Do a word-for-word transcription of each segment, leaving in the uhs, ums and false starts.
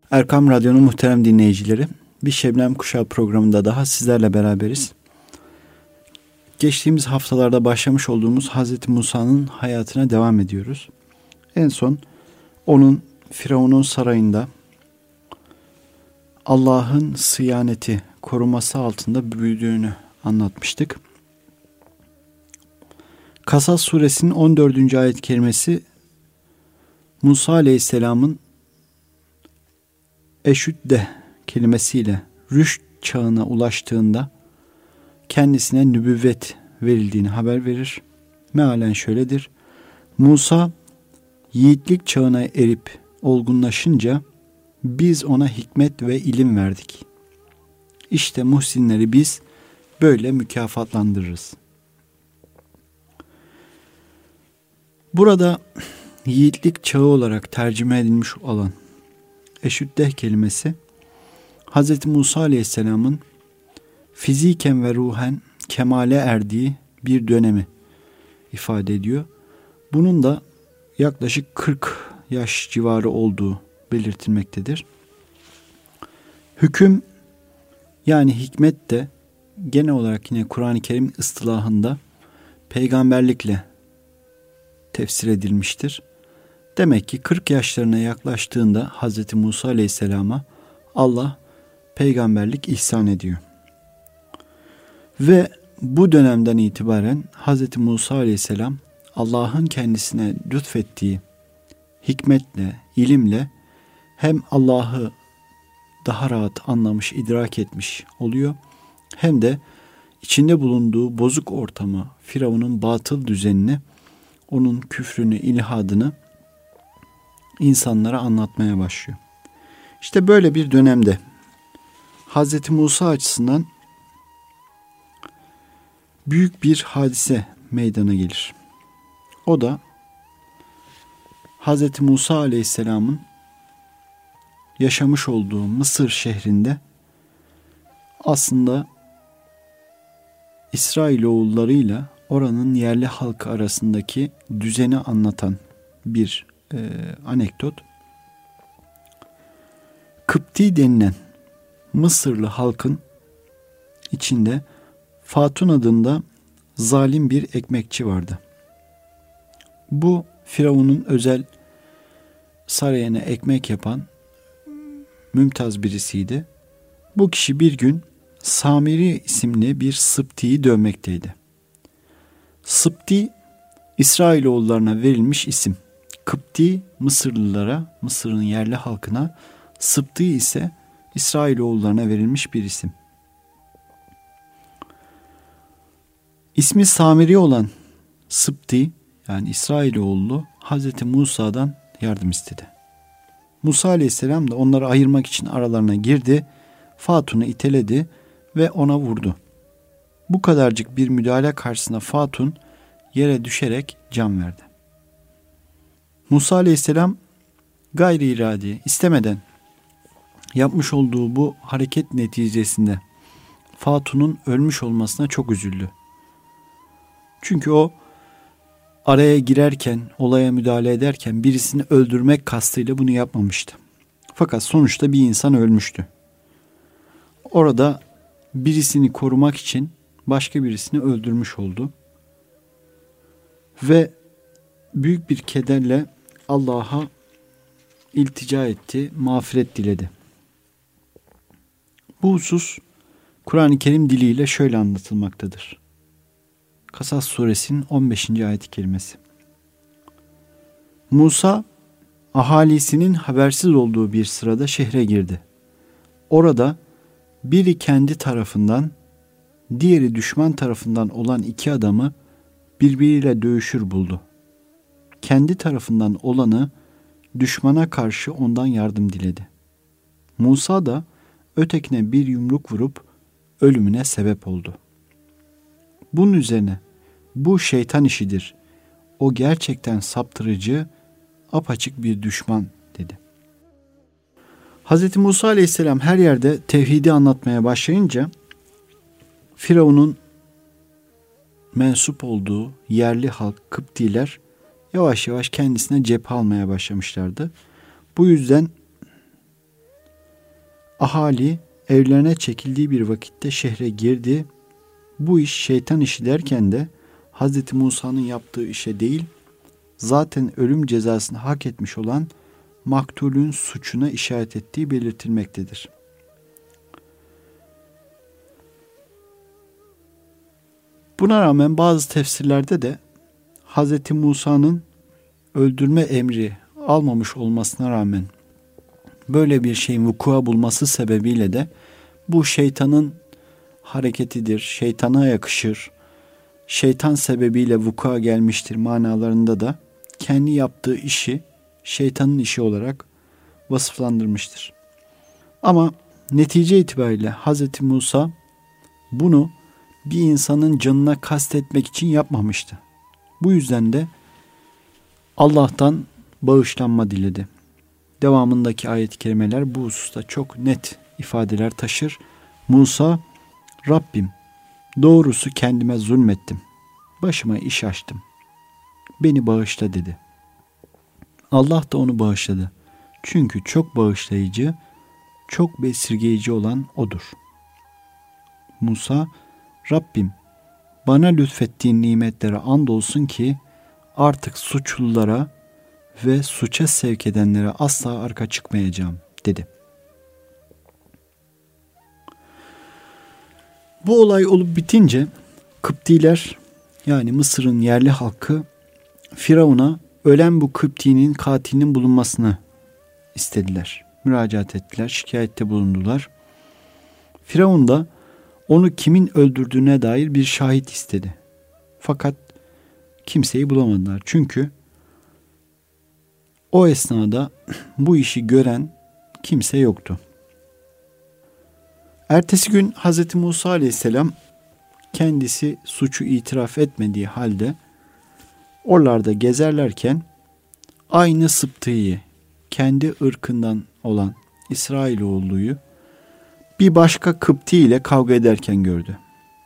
Erkam Radyo'nun muhterem dinleyicileri, bir Şebnem Kuşağı programında daha sizlerle beraberiz. Geçtiğimiz haftalarda başlamış olduğumuz Hazreti Musa'nın hayatına devam ediyoruz. En son onun Firavun'un sarayında Allah'ın sıyaneti, koruması altında büyüdüğünü anlatmıştık. Kasas suresinin on dördüncü ayet-i kerimesi Musa aleyhisselamın eşüdde kelimesiyle rüşt çağına ulaştığında kendisine nübüvvet verildiğini haber verir. Mealen şöyledir: Musa yiğitlik çağına erip olgunlaşınca biz ona hikmet ve ilim verdik. İşte muhsinleri biz böyle mükafatlandırırız. Burada yiğitlik çağı olarak tercüme edilmiş olan eşüddeh kelimesi Hz. Musa Aleyhisselam'ın fiziken ve ruhen kemale erdiği bir dönemi ifade ediyor. Bunun da yaklaşık kırk yaş civarı olduğu belirtilmektedir. Hüküm yani hikmet de genel olarak yine Kur'an-ı Kerim ıstılahında peygamberlikle tefsir edilmiştir. Demek ki kırk yaşlarına yaklaştığında Hz. Musa Aleyhisselam'a Allah peygamberlik ihsan ediyor. Ve bu dönemden itibaren Hz. Musa Aleyhisselam Allah'ın kendisine lütfettiği hikmetle, ilimle hem Allah'ı daha rahat anlamış, idrak etmiş oluyor, hem de içinde bulunduğu bozuk ortamı, Firavun'un batıl düzenini, onun küfrünü, ilhadını insanlara anlatmaya başlıyor. İşte böyle bir dönemde Hz. Musa açısından büyük bir hadise meydana gelir. O da Hz. Musa Aleyhisselam'ın yaşamış olduğu Mısır şehrinde aslında İsrailoğullarıyla oranın yerli halkı arasındaki düzeni anlatan bir e, anekdot. Kıpti denilen Mısırlı halkın içinde Fatun adında zalim bir ekmekçi vardı. Bu Firavun'un özel sarayına ekmek yapan mümtaz birisiydi. Bu kişi bir gün Samiri isimli bir Sıpti'yi dövmekteydi. Sıpti, İsrailoğullarına verilmiş isim. Kıpti, Mısırlılara, Mısır'ın yerli halkına, Sıpti ise İsrailoğullarına verilmiş bir isim. İsmi Samiri olan Sıpti, yani İsrailoğlu, Hazreti Musa'dan yardım istedi. Musa Aleyhisselam da onları ayırmak için aralarına girdi, Fatun'u iteledi ve ona vurdu. Bu kadarcık bir müdahale karşısında Fatun yere düşerek can verdi. Musa Aleyhisselam gayri iradi, istemeden yapmış olduğu bu hareket neticesinde Fatun'un ölmüş olmasına çok üzüldü. Çünkü o araya girerken, olaya müdahale ederken birisini öldürmek kastıyla bunu yapmamıştı. Fakat sonuçta bir insan ölmüştü. Orada birisini korumak için başka birisini öldürmüş oldu. Ve büyük bir kederle Allah'a iltica etti, mağfiret diledi. Bu husus Kur'an-ı Kerim diliyle şöyle anlatılmaktadır. Kasas suresinin on beşinci ayet-i kerimesi. Musa ahalisinin habersiz olduğu bir sırada şehre girdi. Orada biri kendi tarafından, diğeri düşman tarafından olan iki adamı birbiriyle dövüşür buldu. Kendi tarafından olanı düşmana karşı ondan yardım diledi. Musa da ötekine bir yumruk vurup ölümüne sebep oldu. Bunun üzerine bu şeytan işidir. O gerçekten saptırıcı, apaçık bir düşman dedi. Hz. Musa Aleyhisselam her yerde tevhidi anlatmaya başlayınca Firavun'un mensup olduğu yerli halk Kıptiler yavaş yavaş kendisine cephe almaya başlamışlardı. Bu yüzden Ahali evlerine çekildiği bir vakitte şehre girdi. Bu iş şeytan işi derken de Hazreti Musa'nın yaptığı işe değil, zaten ölüm cezasını hak etmiş olan maktulün suçuna işaret ettiği belirtilmektedir. Buna rağmen bazı tefsirlerde de Hazreti Musa'nın öldürme emri almamış olmasına rağmen böyle bir şeyin vukua bulması sebebiyle de bu şeytanın hareketidir, şeytana yakışır, şeytan sebebiyle vukua gelmiştir manalarında da kendi yaptığı işi şeytanın işi olarak vasıflandırmıştır. Ama netice itibariyle Hazreti Musa bunu bir insanın canına kastetmek için yapmamıştı. Bu yüzden de Allah'tan bağışlanma diledi. Devamındaki ayet-i kerimeler bu hususta çok net ifadeler taşır. Musa, Rabbim doğrusu kendime zulmettim. Başıma iş açtım. Beni bağışla dedi. Allah da onu bağışladı. Çünkü çok bağışlayıcı, çok besirgeyici olan O'dur. Musa, Rabbim bana lütfettiğin nimetlere andolsun ki artık suçlulara ve suça sevk edenlere asla arka çıkmayacağım dedi. Bu olay olup bitince Kıptiler yani Mısır'ın yerli halkı Firavun'a ölen bu Kıpti'nin katilinin bulunmasını istediler. Müracaat ettiler, şikayette bulundular. Firavun da onu kimin öldürdüğüne dair bir şahit istedi. Fakat kimseyi bulamadılar. Çünkü o esnada bu işi gören kimse yoktu. Ertesi gün Hazreti Musa Aleyhisselam kendisi suçu itiraf etmediği halde oralarda gezerlerken aynı Sıbtı'yı, kendi ırkından olan İsrailoğlu'yu bir başka Kıpti ile kavga ederken gördü.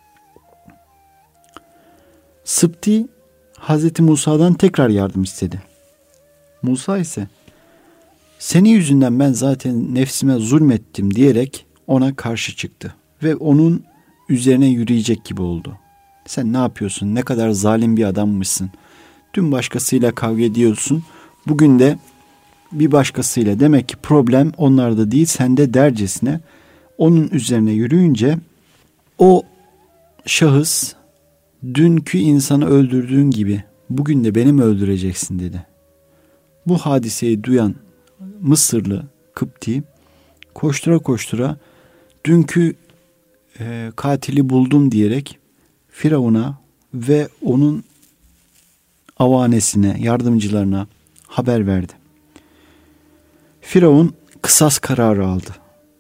Sıbti Hazreti Musa'dan tekrar yardım istedi. Musa ise senin yüzünden ben zaten nefsime zulmettim diyerek ona karşı çıktı ve onun üzerine yürüyecek gibi oldu. Sen ne yapıyorsun? Ne kadar zalim bir adammışsın. Dün başkasıyla kavga ediyorsun. Bugün de bir başkasıyla. Demek ki problem onlarda değil sende dercesine onun üzerine yürüyünce o şahıs dünkü insanı öldürdüğün gibi bugün de beni mi öldüreceksin dedi. Bu hadiseyi duyan Mısırlı Kıpti koştura koştura dünkü e, katili buldum diyerek Firavun'a ve onun avanesine, yardımcılarına haber verdi. Firavun kısas kararı aldı.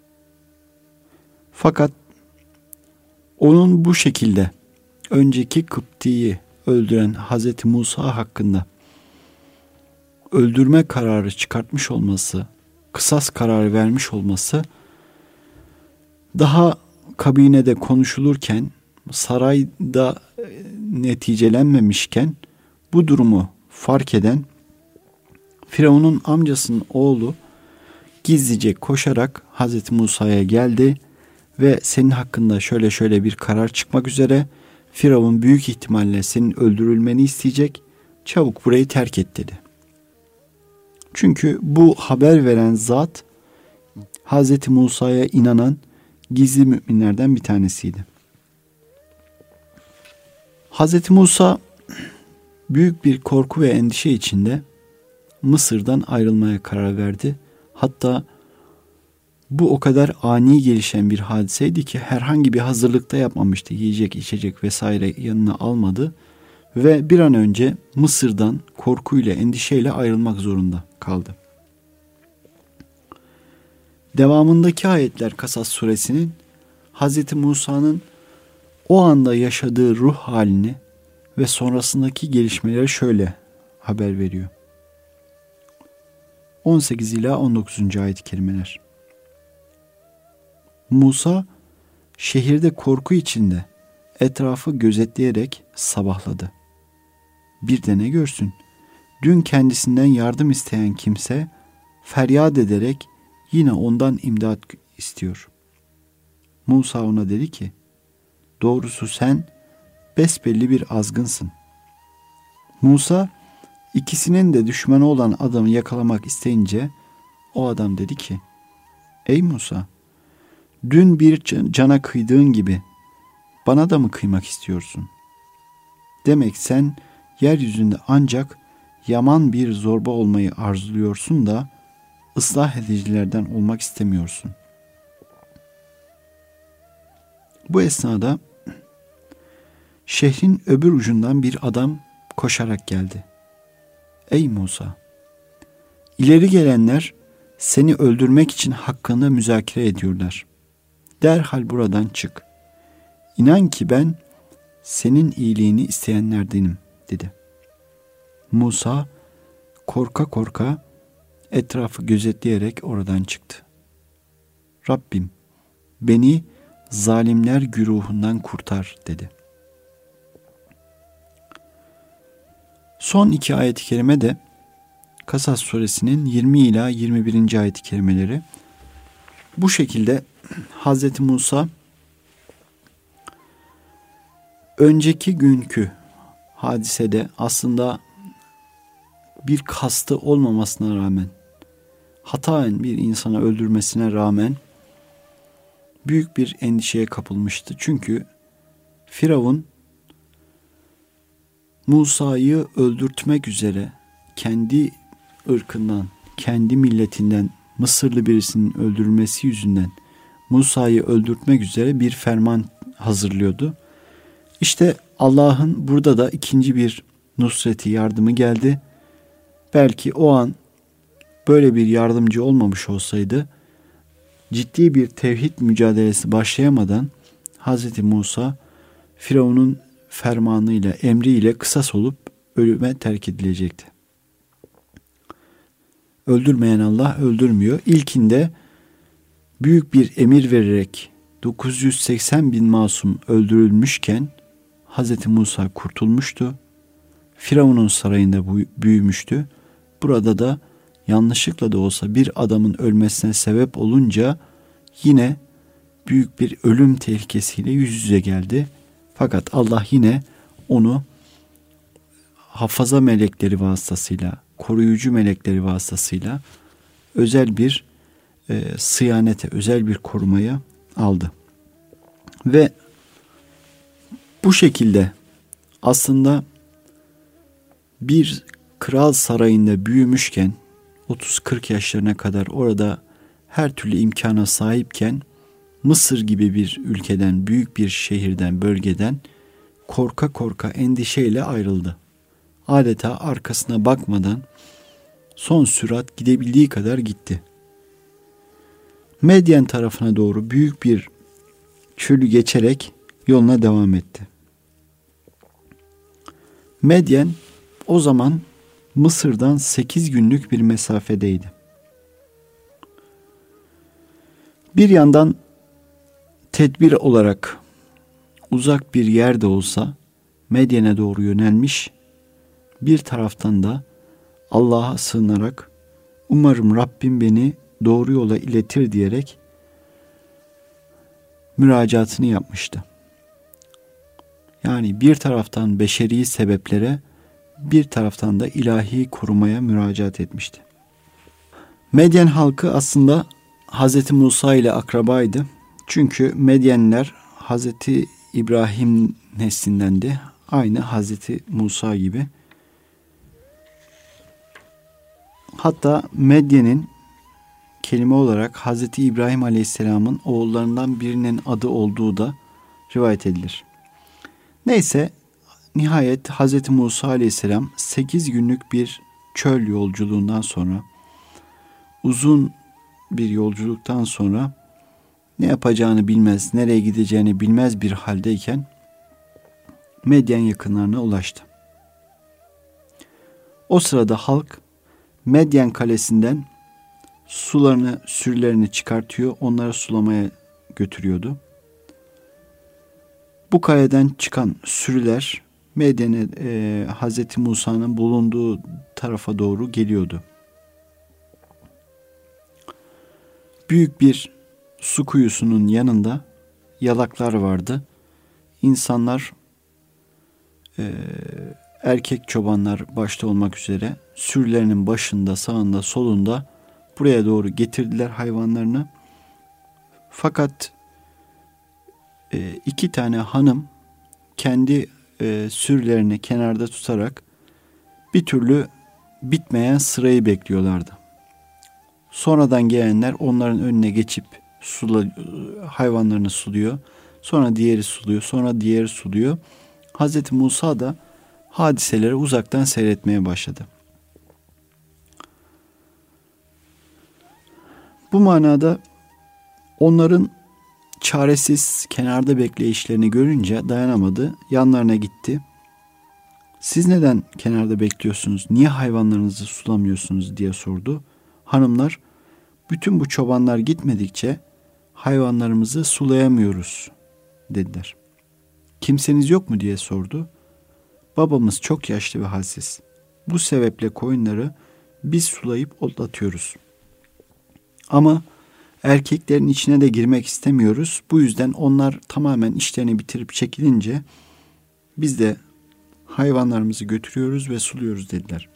Fakat onun bu şekilde önceki Kıpti'yi öldüren Hazreti Musa hakkında öldürme kararı çıkartmış olması, kısas kararı vermiş olması daha kabinede konuşulurken, sarayda neticelenmemişken bu durumu fark eden Firavun'un amcasının oğlu gizlice koşarak Hazreti Musa'ya geldi ve senin hakkında şöyle şöyle bir karar çıkmak üzere, Firavun büyük ihtimalle senin öldürülmeni isteyecek, çabuk burayı terk et dedi. Çünkü bu haber veren zat Hazreti Musa'ya inanan gizli müminlerden bir tanesiydi. Hazreti Musa büyük bir korku ve endişe içinde Mısır'dan ayrılmaya karar verdi. Hatta bu o kadar ani gelişen bir hadiseydi ki herhangi bir hazırlıkta yapmamıştı. Yiyecek, içecek vesaire yanına almadı ve bir an önce Mısır'dan korkuyla, endişeyle ayrılmak zorunda kaldı. Devamındaki ayetler Kasas suresinin Hazreti Musa'nın o anda yaşadığı ruh halini ve sonrasındaki gelişmeleri şöyle haber veriyor. on sekiz ila on dokuzuncu ayet-i kerimeler. Musa şehirde korku içinde etrafı gözetleyerek sabahladı. Bir de ne görsün? Dün kendisinden yardım isteyen kimse feryat ederek yine ondan imdat istiyor. Musa ona dedi ki, doğrusu sen besbelli bir azgınsın. Musa ikisinin de düşmanı olan adamı yakalamak isteyince o adam dedi ki, ey Musa, dün bir cana kıydığın gibi bana da mı kıymak istiyorsun? Demek sen yeryüzünde ancak yaman bir zorba olmayı arzuluyorsun da ıslah edicilerden olmak istemiyorsun. Bu esnada şehrin öbür ucundan bir adam koşarak geldi. Ey Musa! İleri gelenler seni öldürmek için hakkında müzakere ediyorlar. Derhal buradan çık. İnan ki ben senin iyiliğini isteyenlerdenim dedi. Musa korka korka etrafı gözetleyerek oradan çıktı. Rabbim beni zalimler güruhundan kurtar dedi. Son iki ayet-i kerime de Kasas suresinin yirmi ila yirmi birinci ayet-i kerimeleri. Bu şekilde Hazreti Musa önceki günkü hadisede aslında bir kastı olmamasına rağmen, hataen bir insanı öldürmesine rağmen büyük bir endişeye kapılmıştı. Çünkü Firavun Musa'yı öldürtmek üzere kendi ırkından, kendi milletinden Mısırlı birisinin öldürülmesi yüzünden Musa'yı öldürtmek üzere bir ferman hazırlıyordu. İşte Allah'ın burada da ikinci bir nusreti, yardımı geldi. Belki o an böyle bir yardımcı olmamış olsaydı ciddi bir tevhid mücadelesi başlayamadan Hazreti Musa Firavun'un fermanıyla, emriyle kısas olup ölüme terk edilecekti. Öldürmeyen Allah öldürmüyor. İlkinde büyük bir emir vererek dokuz yüz seksen bin masum öldürülmüşken Hazreti Musa kurtulmuştu. Firavun'un sarayında büyümüştü. Burada da yanlışlıkla da olsa bir adamın ölmesine sebep olunca yine büyük bir ölüm tehlikesiyle yüz yüze geldi. Fakat Allah yine onu hafaza melekleri vasıtasıyla, koruyucu melekleri vasıtasıyla özel bir e, sıyanete, özel bir korumaya aldı. Ve bu şekilde aslında bir kral sarayında büyümüşken otuz kırk yaşlarına kadar orada her türlü imkana sahipken Mısır gibi bir ülkeden, büyük bir şehirden, bölgeden korka korka endişeyle ayrıldı. Adeta arkasına bakmadan son sürat gidebildiği kadar gitti. Medyen tarafına doğru büyük bir çölü geçerek yoluna devam etti. Medyen o zaman Mısır'dan sekiz günlük bir mesafedeydi. Bir yandan tedbir olarak uzak bir yerde olsa Medyen'e doğru yönelmiş, bir taraftan da Allah'a sığınarak umarım Rabbim beni doğru yola iletir diyerek müracaatını yapmıştı. Yani bir taraftan beşeri sebeplere, bir taraftan da ilahi korumaya müracaat etmişti. Medyen halkı aslında Hazreti Musa ile akrabaydı. Çünkü Medyenler Hazreti İbrahim neslindendi. Aynı Hazreti Musa gibi. Hatta Medyen'in kelime olarak Hazreti İbrahim Aleyhisselam'ın oğullarından birinin adı olduğu da rivayet edilir. Neyse, nihayet Hazreti Musa Aleyhisselam sekiz günlük bir çöl yolculuğundan sonra, uzun bir yolculuktan sonra ne yapacağını bilmez, nereye gideceğini bilmez bir haldeyken Medyen yakınlarına ulaştı. O sırada halk Medyen kalesinden sularını, sürülerini çıkartıyor, onları sulamaya götürüyordu. Bu kaleden çıkan sürüler Medyen'e e, Hazreti Musa'nın bulunduğu tarafa doğru geliyordu. Büyük bir su kuyusunun yanında yalaklar vardı. İnsanlar, e, erkek çobanlar başta olmak üzere sürülerinin başında, sağında, solunda buraya doğru getirdiler hayvanlarını. Fakat e, iki tane hanım kendi e, sürülerini kenarda tutarak bir türlü bitmeyen sırayı bekliyorlardı. Sonradan gelenler onların önüne geçip sula, hayvanlarını suluyor. Sonra diğeri suluyor, sonra diğeri suluyor. Hazreti Musa da hadiseleri uzaktan seyretmeye başladı. Bu manada onların çaresiz kenarda bekleyişlerini görünce dayanamadı. Yanlarına gitti. Siz neden kenarda bekliyorsunuz? Niye hayvanlarınızı sulamıyorsunuz diye sordu. Hanımlar, bütün bu çobanlar gitmedikçe hayvanlarımızı sulayamıyoruz dediler. Kimseniz yok mu diye sordu. Babamız çok yaşlı ve halsiz. Bu sebeple koyunları biz sulayıp otlatıyoruz. Ama erkeklerin içine de girmek istemiyoruz. Bu yüzden onlar tamamen işlerini bitirip çekilince biz de hayvanlarımızı götürüyoruz ve suluyoruz dediler.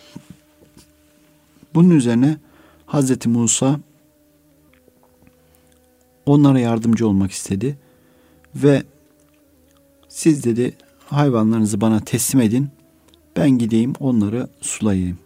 Bunun üzerine Hazreti Musa onlara yardımcı olmak istedi ve siz dedi hayvanlarınızı bana teslim edin, ben gideyim onları sulayayım.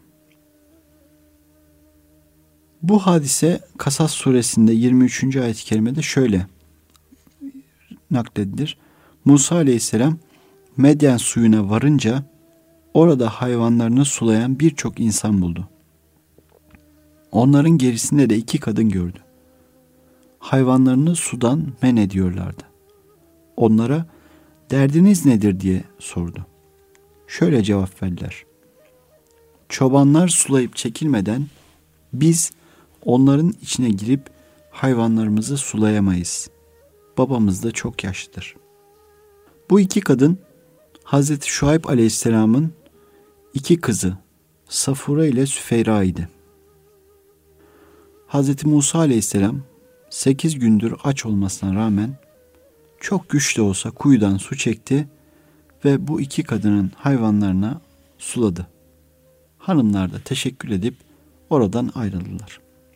Bu hadise Kasas suresinde yirmi üçüncü ayet-i kerimede şöyle nakledilir. Musa aleyhisselam Medyen suyuna varınca orada hayvanlarını sulayan birçok insan buldu. Onların gerisinde de iki kadın gördü. Hayvanlarını sudan men ediyorlardı. Onlara derdiniz nedir diye sordu. Şöyle cevap verdiler. Çobanlar sulayıp çekilmeden biz onların içine girip hayvanlarımızı sulayamayız. Babamız da çok yaşlıdır. Bu iki kadın Hazreti Şuayb Aleyhisselam'ın iki kızı Safura ile Süfeyra idi. Hazreti Musa Aleyhisselam sekiz gündür aç olmasına rağmen çok güç de olsa kuyudan su çekti ve bu iki kadının hayvanlarına suladı. Hanımlar da teşekkür edip oradan ayrıldılar.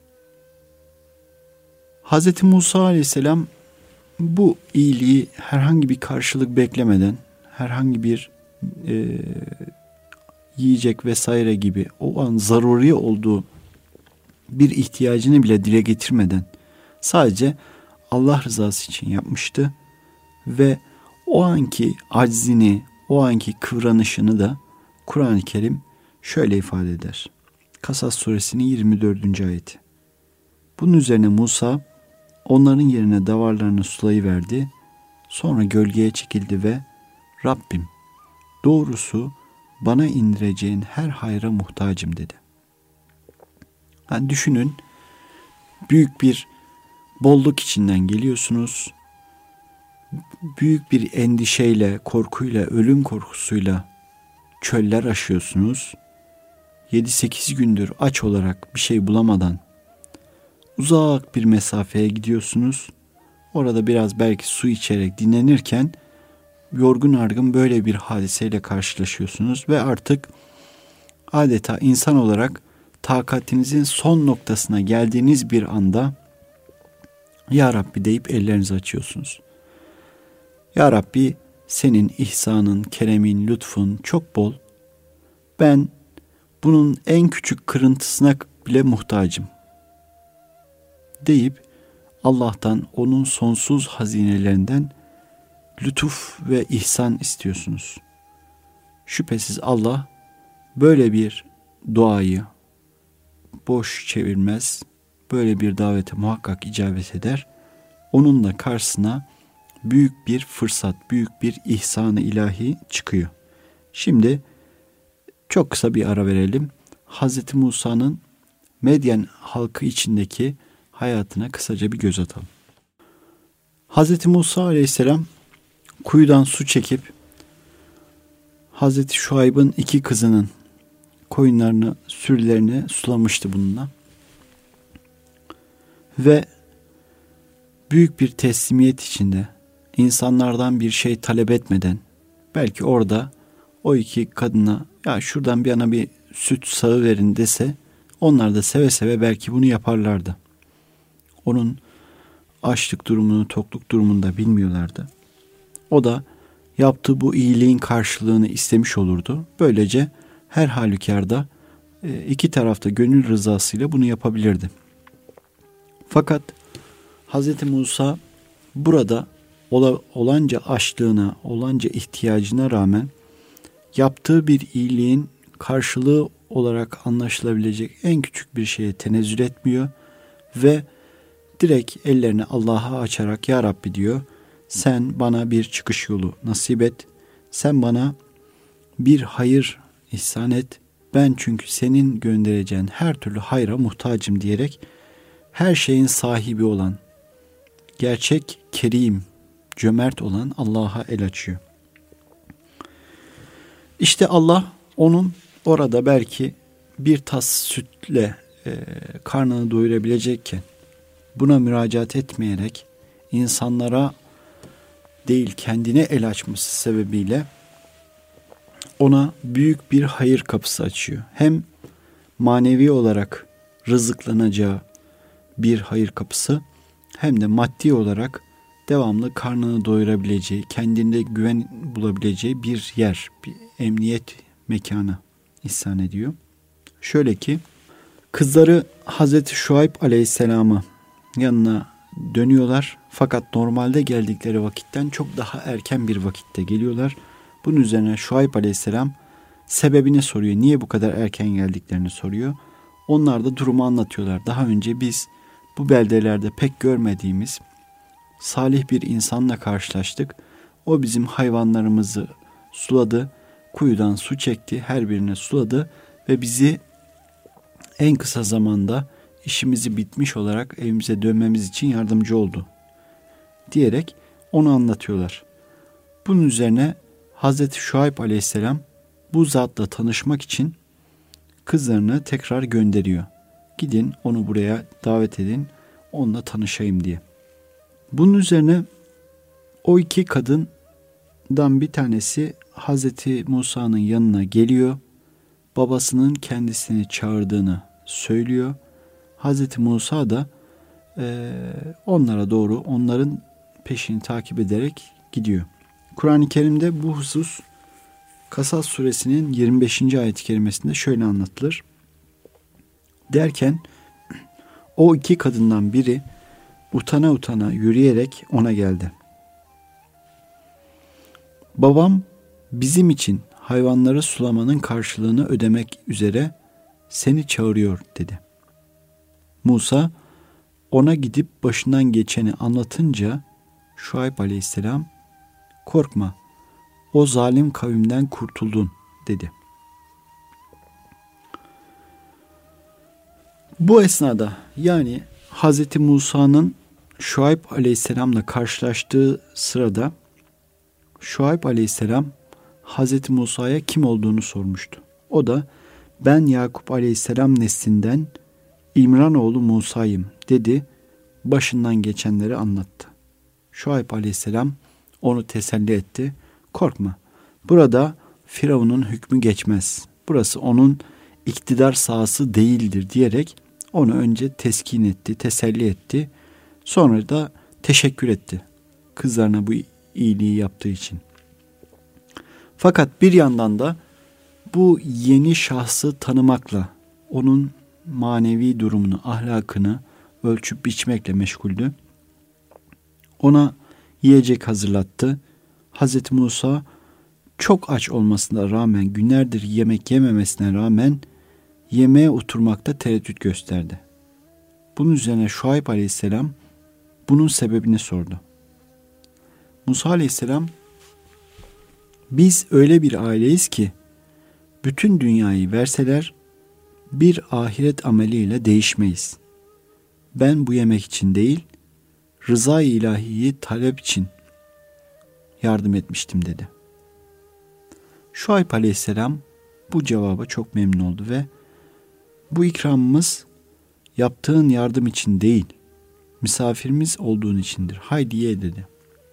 Hazreti Musa Aleyhisselam bu iyiliği herhangi bir karşılık beklemeden, herhangi bir e, yiyecek vesaire gibi o an zaruri olduğu bir ihtiyacını bile dile getirmeden sadece Allah rızası için yapmıştı ve o anki aczini, o anki kıvranışını da Kur'an-ı Kerim şöyle ifade eder. Kasas suresinin yirmi dördüncü ayeti. Bunun üzerine Musa onların yerine davarlarını sulayıverdi. Sonra gölgeye çekildi ve Rabbim doğrusu bana indireceğin her hayra muhtacım dedi. Yani düşünün, büyük bir bolluk içinden geliyorsunuz. Büyük bir endişeyle, korkuyla, ölüm korkusuyla çöller aşıyorsunuz. yedi sekiz gündür aç olarak bir şey bulamadan uzak bir mesafeye gidiyorsunuz. Orada biraz belki su içerek dinlenirken yorgun argın böyle bir hadiseyle karşılaşıyorsunuz ve artık adeta insan olarak takatinizin son noktasına geldiğiniz bir anda Ya Rabbi deyip ellerinizi açıyorsunuz. Ya Rabbi senin ihsanın, keremin, lütfun çok bol. Ben bunun en küçük kırıntısına bile muhtacım deyip Allah'tan onun sonsuz hazinelerinden lütuf ve ihsan istiyorsunuz. Şüphesiz Allah böyle bir duayı boş çevirmez, böyle bir davete muhakkak icabet eder. Onun da karşısına büyük bir fırsat, büyük bir ihsan-ı ilahi çıkıyor. Şimdi çok kısa bir ara verelim. Hazreti Musa'nın Medyen halkı içindeki hayatına kısaca bir göz atalım. Hazreti Musa Aleyhisselam kuyudan su çekip Hazreti Şuayb'ın iki kızının koyunlarını, sürülerini sulamıştı bununla. Ve büyük bir teslimiyet içinde, insanlardan bir şey talep etmeden, belki orada o iki kadına ya şuradan bir ana bir süt sağı verin dese, onlar da seve seve belki bunu yaparlardı. Onun açlık durumunu, tokluk durumunu da bilmiyorlardı. O da yaptığı bu iyiliğin karşılığını istemiş olurdu. Böylece her halükarda iki tarafta gönül rızasıyla bunu yapabilirdi. Fakat Hz. Musa burada olanca açlığına, olanca ihtiyacına rağmen yaptığı bir iyiliğin karşılığı olarak anlaşılabilecek en küçük bir şeye tenezzül etmiyor ve direkt ellerini Allah'a açarak ya Rabbi diyor, sen bana bir çıkış yolu nasip et, sen bana bir hayır ihsan et, ben çünkü senin göndereceğin her türlü hayra muhtacım diyerek her şeyin sahibi olan, gerçek kerim, cömert olan Allah'a el açıyor. İşte Allah onun orada belki bir tas sütle e, karnını doyurabilecekken buna müracaat etmeyerek insanlara değil kendine el açması sebebiyle ona büyük bir hayır kapısı açıyor. Hem manevi olarak rızıklanacağı bir hayır kapısı hem de maddi olarak devamlı karnını doyurabileceği, kendinde güven bulabileceği bir yer, bir emniyet mekanı ihsan ediyor. Şöyle ki kızları Hazreti Şuayb Aleyhisselam'ı yanına dönüyorlar. Fakat normalde geldikleri vakitten çok daha erken bir vakitte geliyorlar. Bunun üzerine Şuayb Aleyhisselam sebebini soruyor. Niye bu kadar erken geldiklerini soruyor. Onlar da durumu anlatıyorlar. Daha önce biz bu beldelerde pek görmediğimiz salih bir insanla karşılaştık. O bizim hayvanlarımızı suladı. Kuyudan su çekti. Her birine suladı. Ve bizi en kısa zamanda işimizi bitmiş olarak evimize dönmemiz için yardımcı oldu. Diyerek onu anlatıyorlar. Bunun üzerine Hazreti Şuayb Aleyhisselam bu zatla tanışmak için kızlarını tekrar gönderiyor. Gidin onu buraya davet edin, onunla tanışayım diye. Bunun üzerine o iki kadından bir tanesi Hazreti Musa'nın yanına geliyor. Babasının kendisini çağırdığını söylüyor. Hazreti Musa da e, onlara doğru onların peşini takip ederek gidiyor. Kur'an-ı Kerim'de bu husus Kasas suresinin yirmi beşinci ayet-i kerimesinde şöyle anlatılır. Derken o iki kadından biri utana utana yürüyerek ona geldi. Babam bizim için hayvanları sulamanın karşılığını ödemek üzere seni çağırıyor dedi. Musa ona gidip başından geçeni anlatınca Şuayb Aleyhisselam korkma o zalim kavimden kurtuldun dedi. Bu esnada yani Hazreti Musa'nın Şuayb Aleyhisselam'la karşılaştığı sırada Şuayb Aleyhisselam Hazreti Musa'ya kim olduğunu sormuştu. O da ben Yakup Aleyhisselam neslinden İmran oğlu Musa'yım dedi. Başından geçenleri anlattı. Şuayb Aleyhisselam onu teselli etti. Korkma. Burada Firavun'un hükmü geçmez. Burası onun iktidar sahası değildir diyerek onu önce teskin etti, teselli etti. Sonra da teşekkür etti kızlarına bu iyiliği yaptığı için. Fakat bir yandan da bu yeni şahsı tanımakla, onun manevi durumunu, ahlakını ölçüp biçmekle meşguldü. Ona yiyecek hazırlattı. Hazreti Musa çok aç olmasına rağmen, günlerdir yemek yememesine rağmen yemeğe oturmakta tereddüt gösterdi. Bunun üzerine Şuayb Aleyhisselam bunun sebebini sordu. Musa Aleyhisselam biz öyle bir aileyiz ki bütün dünyayı verseler bir ahiret ameliyle değişmeyiz. Ben bu yemek için değil, rıza-i ilahiyi talep için yardım etmiştim dedi. Şuayb Aleyhisselam bu cevaba çok memnun oldu ve bu ikramımız yaptığın yardım için değil, misafirimiz olduğun içindir. Haydi ye dedi.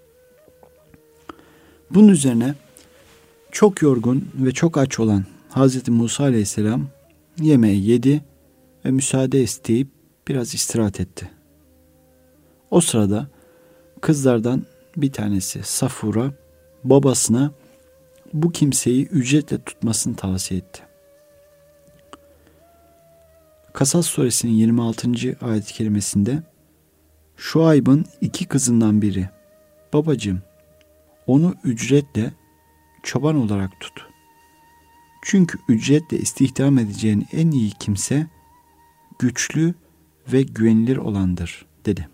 Bunun üzerine çok yorgun ve çok aç olan Hazreti Musa Aleyhisselam yemeği yedi ve müsaade isteyip biraz istirahat etti. O sırada kızlardan bir tanesi Safura babasına bu kimseyi ücretle tutmasını tavsiye etti. Kasas suresinin yirmi altıncı ayet-i kerimesinde Şuayb'ın iki kızından biri, babacığım onu ücretle çoban olarak tut. Çünkü ücretle istihdam edeceğin en iyi kimse güçlü ve güvenilir olandır dedi.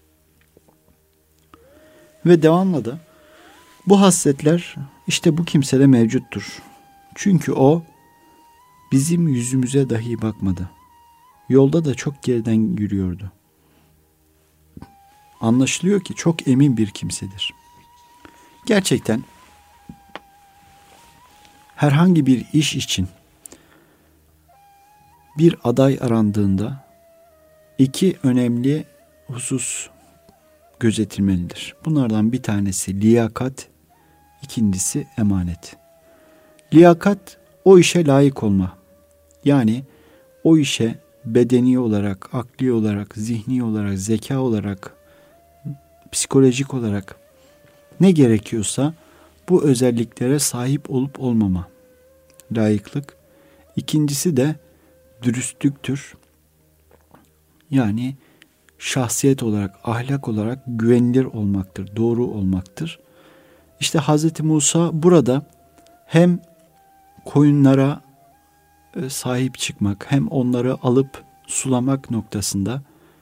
Ve devamla da bu hasletler işte bu kimsede mevcuttur. Çünkü o bizim yüzümüze dahi bakmadı. Yolda da çok geriden yürüyordu. Anlaşılıyor ki çok emin bir kimsedir. Gerçekten herhangi bir iş için bir aday arandığında iki önemli husus gözetilmelidir. Bunlardan bir tanesi liyakat, ikincisi emanet. Liyakat o işe layık olma. Yani o işe bedeni olarak, akli olarak, zihni olarak, zeka olarak, psikolojik olarak ne gerekiyorsa bu özelliklere sahip olup olmama. Layıklık. İkincisi de dürüstlüktür. Yani şahsiyet olarak, ahlak olarak güvenilir olmaktır, doğru olmaktır. İşte Hazreti Musa burada hem koyunlara sahip çıkmak, hem onları alıp sulamak noktasında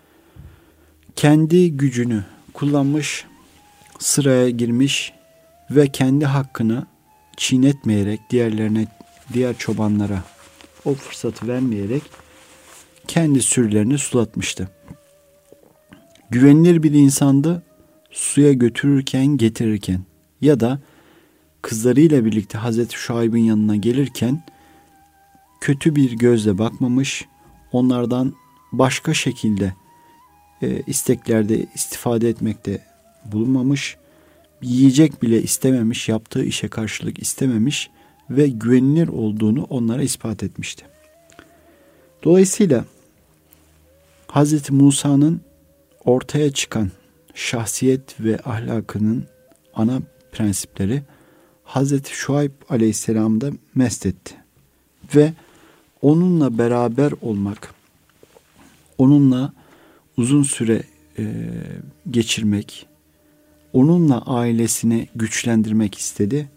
kendi gücünü kullanmış, sıraya girmiş ve kendi hakkını çiğnetmeyerek diğerlerine, diğer çobanlara o fırsatı vermeyerek kendi sürülerini sulatmıştı. Güvenilir bir insandı, suya götürürken, getirirken ya da kızlarıyla birlikte Hazreti Şuayb'ın yanına gelirken kötü bir gözle bakmamış, onlardan başka şekilde e, isteklerde istifade etmekte bulunmamış, yiyecek bile istememiş, yaptığı işe karşılık istememiş ve güvenilir olduğunu onlara ispat etmişti. Dolayısıyla Hazreti Musa'nın ortaya çıkan şahsiyet ve ahlakının ana prensipleri Hazreti Şuayb Aleyhisselam'da mest etti. Ve onunla beraber olmak, onunla uzun süre e, geçirmek, onunla ailesini güçlendirmek istedi.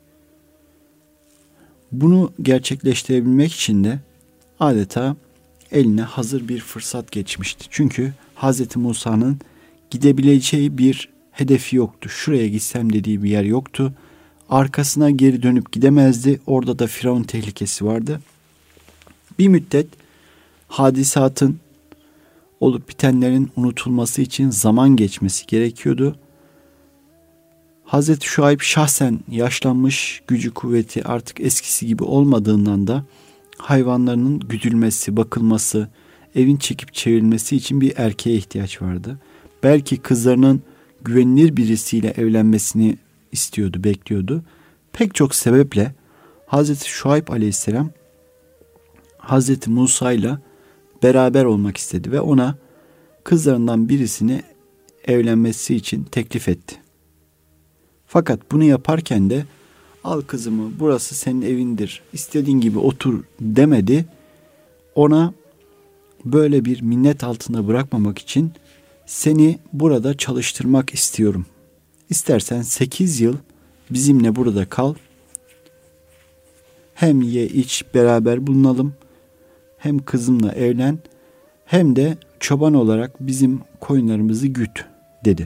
Bunu gerçekleştirebilmek için de adeta eline hazır bir fırsat geçmişti. Çünkü Hazreti Musa'nın gidebileceği bir hedefi yoktu. Şuraya gitsem dediği bir yer yoktu. Arkasına geri dönüp gidemezdi. Orada da Firavun tehlikesi vardı. Bir müddet hadisatın, olup bitenlerin unutulması için zaman geçmesi gerekiyordu. Hazreti Şuayb şahsen yaşlanmış, gücü kuvveti artık eskisi gibi olmadığından da hayvanlarının güdülmesi, bakılması, evin çekip çevrilmesi için bir erkeğe ihtiyaç vardı. Belki kızlarının güvenilir birisiyle evlenmesini istiyordu, bekliyordu. Pek çok sebeple Hazreti Şuayb Aleyhisselam Hazreti Musa ile beraber olmak istedi ve ona kızlarından birisini evlenmesi için teklif etti. Fakat bunu yaparken de al kızımı, burası senin evindir, istediğin gibi otur demedi. Ona böyle bir minnet altında bırakmamak için seni burada çalıştırmak istiyorum. İstersen sekiz yıl bizimle burada kal. Hem ye iç beraber bulunalım, hem kızımla evlen, hem de çoban olarak bizim koyunlarımızı güt dedi.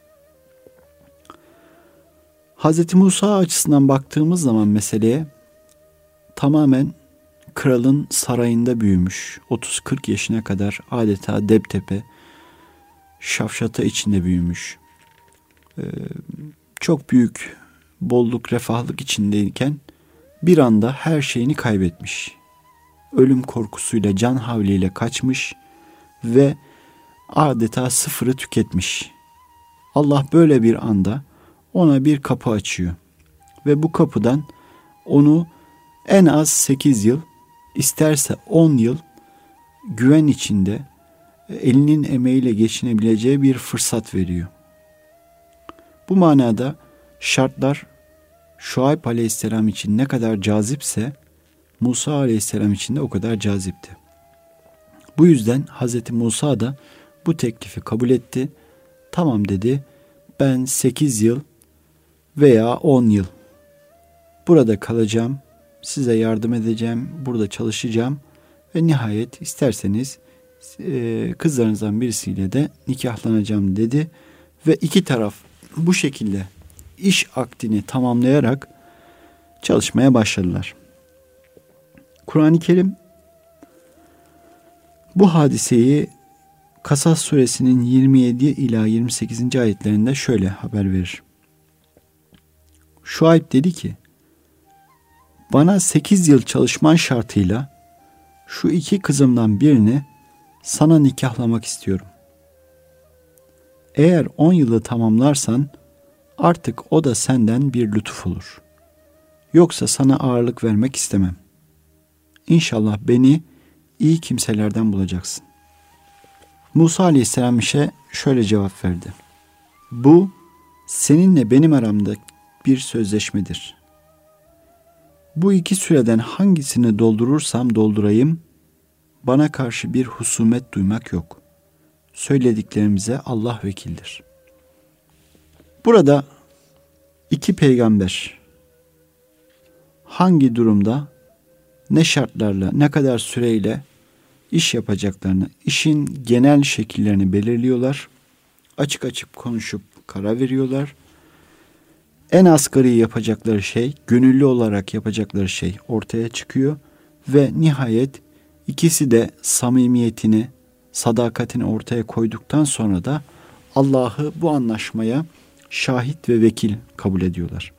Hazreti Musa açısından baktığımız zaman meseleye tamamen kralın sarayında büyümüş, otuz kırk yaşına kadar adeta deptepe, şafşata içinde büyümüş, ee, çok büyük bolluk, refahlık içindeyken bir anda her şeyini kaybetmiş. Ölüm korkusuyla, can havliyle kaçmış ve adeta sıfırı tüketmiş. Allah böyle bir anda ona bir kapı açıyor. Ve bu kapıdan onu en az sekiz yıl, isterse on yıl güven içinde elinin emeğiyle geçinebileceği bir fırsat veriyor. Bu manada şartlar Şuayb Aleyhisselam için ne kadar cazipse Musa Aleyhisselam için de o kadar cazipti. Bu yüzden Hazreti Musa da bu teklifi kabul etti. Tamam dedi, ben sekiz yıl veya on yıl burada kalacağım, size yardım edeceğim, burada çalışacağım ve nihayet isterseniz e, kızlarınızdan birisiyle de nikahlanacağım dedi. Ve iki taraf bu şekilde iş akdini tamamlayarak çalışmaya başladılar. Kur'an-ı Kerim bu hadiseyi Kasas suresinin yirmi yedi ila yirmi sekizinci ayetlerinde şöyle haber verir. Şuayb dedi ki, bana sekiz yıl çalışman şartıyla şu iki kızımdan birini sana nikahlamak istiyorum. Eğer on yılı tamamlarsan artık o da senden bir lütuf olur. Yoksa sana ağırlık vermek istemem. İnşallah beni iyi kimselerden bulacaksın. Musa Aleyhisselam işe şöyle cevap verdi. Bu seninle benim aramda bir sözleşmedir. Bu iki süreden hangisini doldurursam doldurayım, bana karşı bir husumet duymak yok. Söylediklerimize Allah vekildir. Burada iki peygamber hangi durumda, ne şartlarla, ne kadar süreyle iş yapacaklarını, işin genel şekillerini belirliyorlar. Açık açık konuşup karar veriyorlar. En asgari yapacakları şey, gönüllü olarak yapacakları şey ortaya çıkıyor. Ve nihayet ikisi de samimiyetini, sadakatini ortaya koyduktan sonra da Allah'ı bu anlaşmaya şahit ve vekil kabul ediyorlar.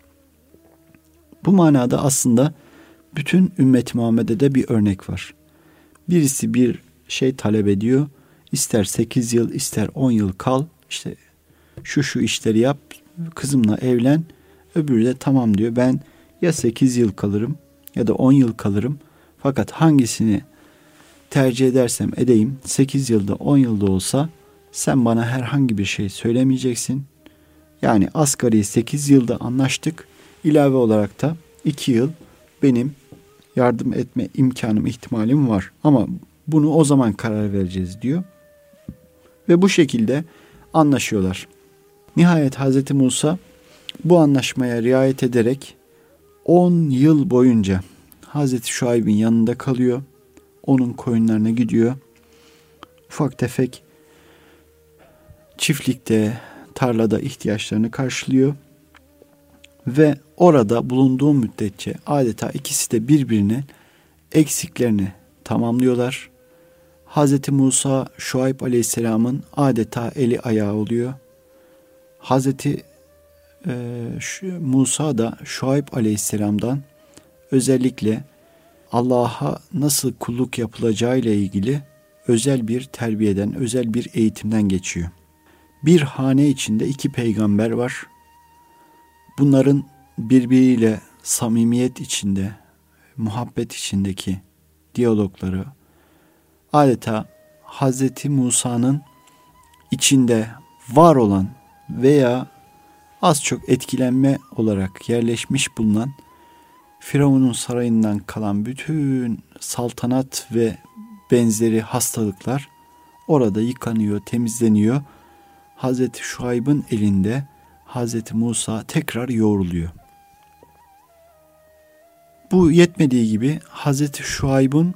Bu manada aslında bütün ümmet-i Muhammed'e de bir örnek var. Birisi bir şey talep ediyor. İster sekiz yıl, ister on yıl kal. İşte şu şu işleri yap, kızımla evlen. Öbürü de tamam diyor. Ben ya sekiz yıl kalırım ya da on yıl kalırım. Fakat hangisini tercih edersem edeyim, sekiz yılda on yılda olsa sen bana herhangi bir şey söylemeyeceksin. Yani asgari sekiz yılda anlaştık. İlave olarak da iki yıl benim yardım etme imkanım, ihtimalim var. Ama bunu o zaman karar vereceğiz diyor. Ve bu şekilde anlaşıyorlar. Nihayet Hazreti Musa bu anlaşmaya riayet ederek on yıl boyunca Hazreti Şuayb'in yanında kalıyor. Onun koyunlarına gidiyor. Ufak tefek çiftlikte, tarlada ihtiyaçlarını karşılıyor. Ve orada bulunduğu müddetçe adeta ikisi de birbirinin eksiklerini tamamlıyorlar. Hazreti Musa, Şuayb Aleyhisselam'ın adeta eli ayağı oluyor. Hazreti e, Musa da Şuayb Aleyhisselam'dan özellikle Allah'a nasıl kulluk yapılacağı ile ilgili özel bir terbiyeden, özel bir eğitimden geçiyor. Bir hane içinde iki peygamber var. Bunların birbiriyle samimiyet içinde, muhabbet içindeki diyalogları adeta Hazreti Musa'nın içinde var olan veya az çok etkilenme olarak yerleşmiş bulunan Firavun'un sarayından kalan bütün saltanat ve benzeri hastalıklar orada yıkanıyor, temizleniyor. Hazreti Şuayb'ın elinde Hazreti Musa tekrar yoğruluyor. Bu yetmediği gibi Hazreti Şuayb'ın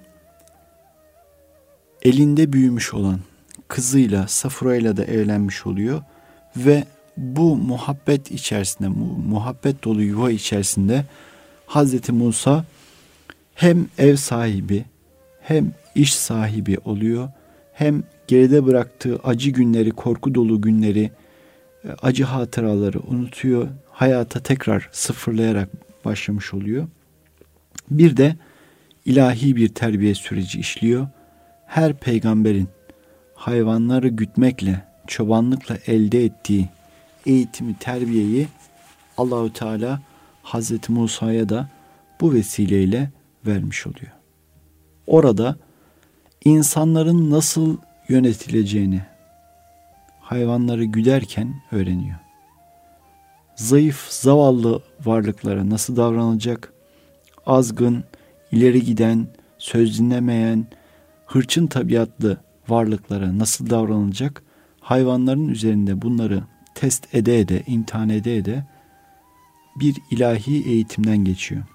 elinde büyümüş olan kızıyla, Safura'yla da evlenmiş oluyor ve bu muhabbet içerisinde, muhabbet dolu yuva içerisinde Hazreti Musa hem ev sahibi hem iş sahibi oluyor, hem geride bıraktığı acı günleri, korku dolu günleri, acı hatıraları unutuyor, hayata tekrar sıfırlayarak başlamış oluyor. Bir de ilahi bir terbiye süreci işliyor. Her peygamberin hayvanları gütmekle, çobanlıkla elde ettiği eğitimi, terbiyeyi Allahü Teala Hazreti Musa'ya da bu vesileyle vermiş oluyor. Orada insanların nasıl yönetileceğini hayvanları güderken öğreniyor. Zayıf, zavallı varlıklara nasıl davranılacak? Azgın, ileri giden, söz dinlemeyen, hırçın tabiatlı varlıklara nasıl davranılacak? Hayvanların üzerinde bunları test ede ede, imtihan ede ede bir ilahi eğitimden geçiyor.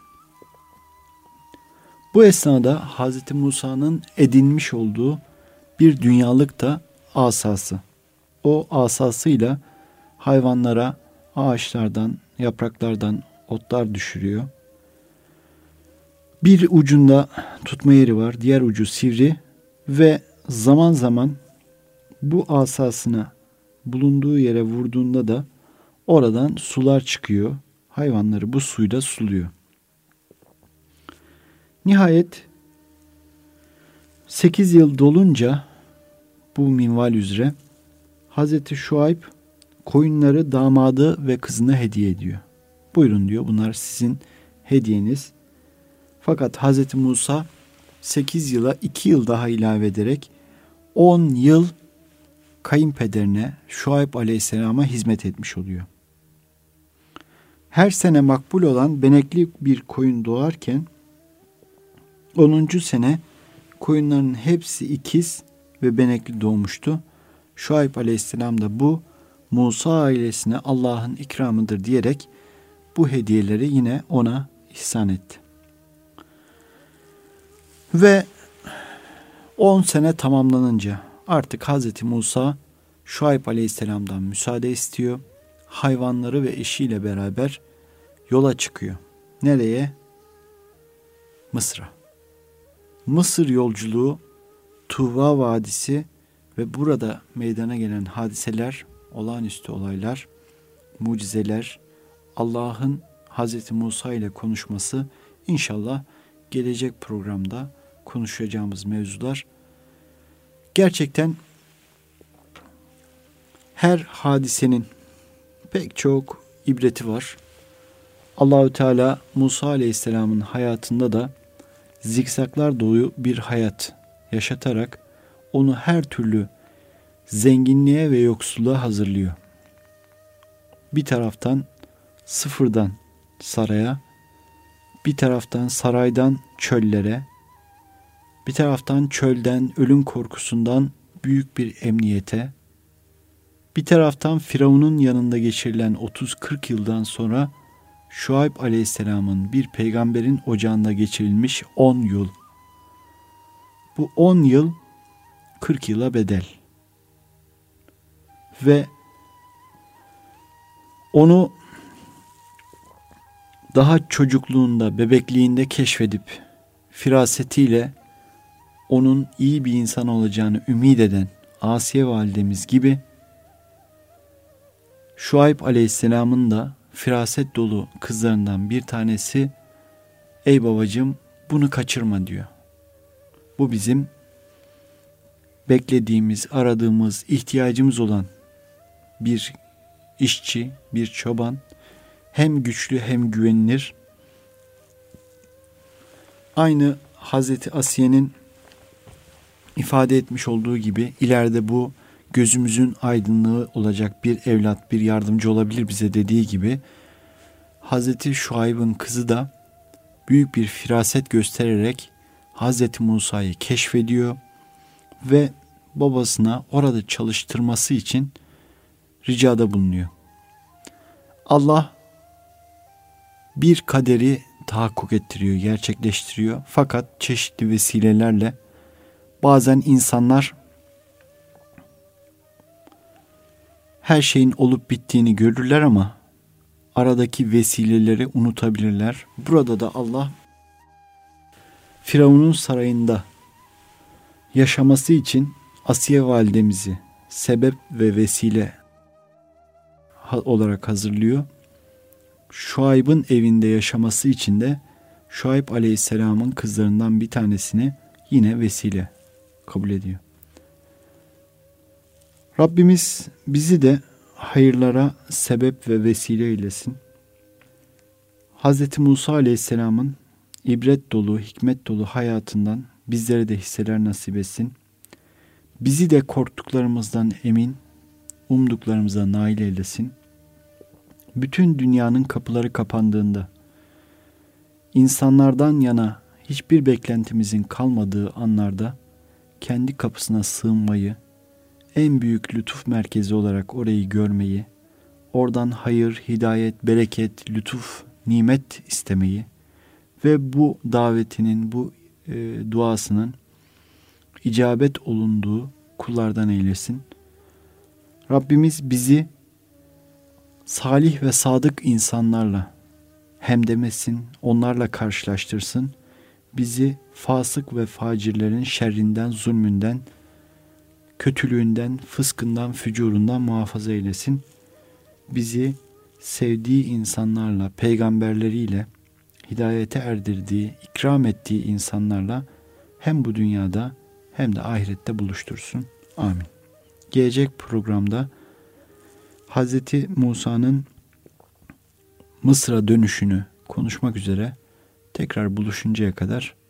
Bu esnada Hazreti Musa'nın edinmiş olduğu bir dünyalık da asası. O asasıyla hayvanlara ağaçlardan, yapraklardan otlar düşürüyor. Bir ucunda tutma yeri var, diğer ucu sivri ve zaman zaman bu asasına bulunduğu yere vurduğunda da oradan sular çıkıyor. Hayvanları bu suyla suluyor. Nihayet sekiz yıl dolunca bu minval üzere Hazreti Şuayb koyunları damadı ve kızına hediye ediyor. Buyurun diyor, bunlar sizin hediyeniz. Fakat Hazreti Musa sekiz yıla iki yıl daha ilave ederek on yıl kayınpederine Şuayb Aleyhisselam'a hizmet etmiş oluyor. Her sene makbul olan benekli bir koyun doğarken onuncu sene koyunların hepsi ikiz ve benekli doğmuştu. Şuayb Aleyhisselam da bu Musa ailesine Allah'ın ikramıdır diyerek bu hediyeleri yine ona ihsan etti. Ve on sene tamamlanınca artık Hazreti Musa Şuayb Aleyhisselam'dan müsaade istiyor. Hayvanları ve eşiyle beraber yola çıkıyor. Nereye? Mısır'a. Mısır yolculuğu, Tuva Vadisi ve burada meydana gelen hadiseler, olağanüstü olaylar, mucizeler, Allah'ın Hazreti Musa ile konuşması, inşallah gelecek programda konuşacağımız mevzular. Gerçekten her hadisenin pek çok ibreti var. Allahü Teala Musa Aleyhisselam'ın hayatında da zikzaklar dolu bir hayat yaşatarak onu her türlü zenginliğe ve yoksulluğa hazırlıyor. Bir taraftan sıfırdan saraya, bir taraftan saraydan çöllere, bir taraftan çölden, ölüm korkusundan büyük bir emniyete, bir taraftan Firavun'un yanında geçirilen otuz kırk yıldan sonra Şuayb Aleyhisselam'ın bir peygamberin ocağında geçirilmiş on yıl. Bu on yıl kırk yıla bedel. Ve onu daha çocukluğunda, bebekliğinde keşfedip firasetiyle onun iyi bir insan olacağını ümit eden Asiye validemiz gibi Şuayb Aleyhisselam'ın da firaset dolu kızlarından bir tanesi, ey babacığım bunu kaçırma diyor. Bu bizim beklediğimiz, aradığımız, ihtiyacımız olan bir işçi, bir çoban, hem güçlü hem güvenilir. Aynı Hazreti Asiye'nin ifade etmiş olduğu gibi ileride bu gözümüzün aydınlığı olacak bir evlat, bir yardımcı olabilir bize dediği gibi Hazreti Şuayb'ın kızı da büyük bir firaset göstererek Hazreti Musa'yı keşfediyor ve babasına orada çalıştırması için ricada bulunuyor. Allah bir kaderi tahakkuk ettiriyor, gerçekleştiriyor. Fakat çeşitli vesilelerle bazen insanlar her şeyin olup bittiğini görürler ama aradaki vesileleri unutabilirler. Burada da Allah Firavun'un sarayında yaşaması için Asiye validemizi sebep ve vesile olarak hazırlıyor. Şuayb'ın evinde yaşaması için de Şuayb Aleyhisselam'ın kızlarından bir tanesini yine vesile kabul ediyor. Rabbimiz bizi de hayırlara sebep ve vesile eylesin. Hz. Musa Aleyhisselam'ın ibret dolu, hikmet dolu hayatından bizlere de hisseler nasip etsin. Bizi de korktuklarımızdan emin, umduklarımıza nail eylesin. Bütün dünyanın kapıları kapandığında, insanlardan yana hiçbir beklentimizin kalmadığı anlarda kendi kapısına sığınmayı, en büyük lütuf merkezi olarak orayı görmeyi, oradan hayır, hidayet, bereket, lütuf, nimet istemeyi ve bu davetinin, bu e, duasının icabet olunduğu kullardan eylesin. Rabbimiz bizi salih ve sadık insanlarla hemdemesin, onlarla karşılaştırsın. Bizi fasık ve facirlerin şerrinden, zulmünden, kötülüğünden, fıskından, fücurundan muhafaza eylesin. Bizi sevdiği insanlarla, peygamberleriyle, hidayete erdirdiği, ikram ettiği insanlarla hem bu dünyada hem de ahirette buluştursun. Amin. Gelecek programda Hz. Musa'nın Mısır'a dönüşünü konuşmak üzere tekrar buluşuncaya kadar